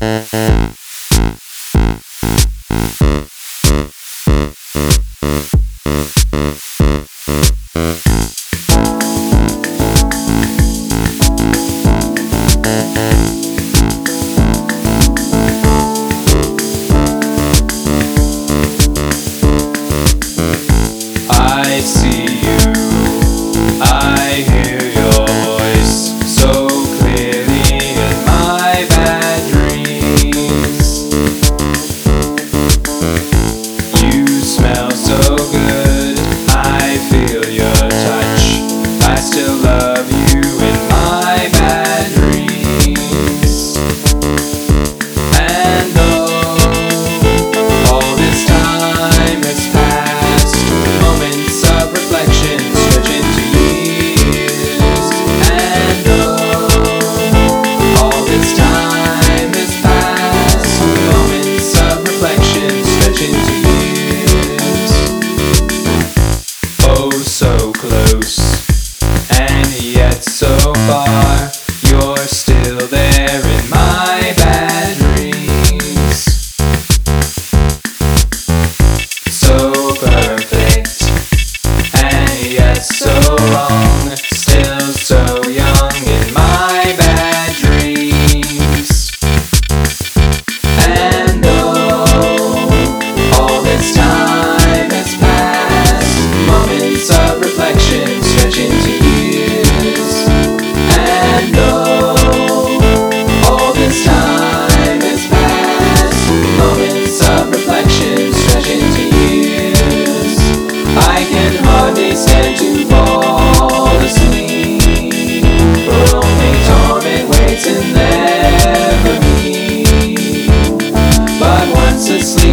I see you, I hear your voice so clearly in my bad dreams. You smell so good, I feel your touch, I still love you in my bad dreams. And though all this time has passed, moments of reflection stretch into years. And though all this time has passed, moments of reflection stretch into years. Oh, so close, and yet so far, you're still there in my bad dreams. So perfect, and yet so wrong, still so young in my bad dreams. And though all this time has passed, moments of reflection stretch into years. And though all this time has passed, moments of reflection stretch into years. I can hardly stand to fall asleep, for only torment waits in there for me. But once asleep,